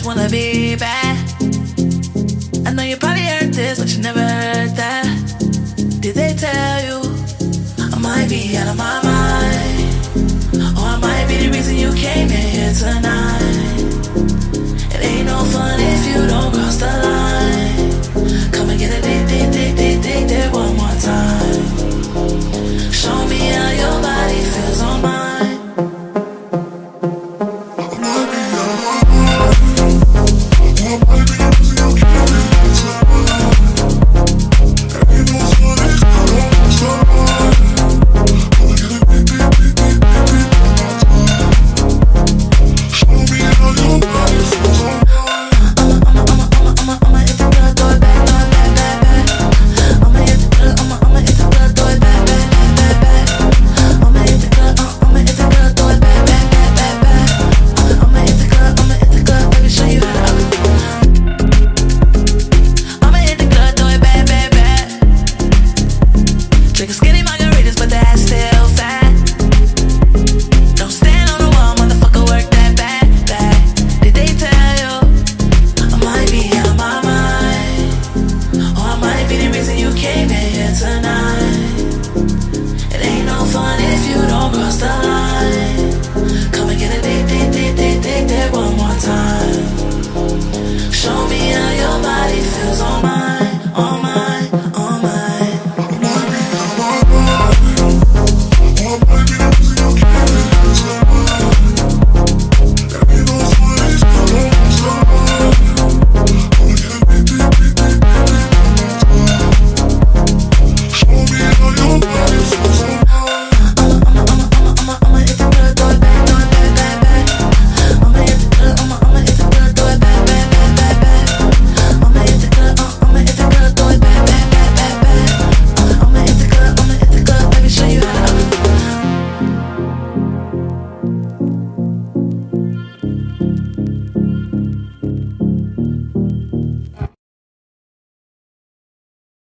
wanna be bad. I know you probably heard this, but you never heard that. Did they tell you I might be out of my mind? Or I might be the reason you came in here tonight.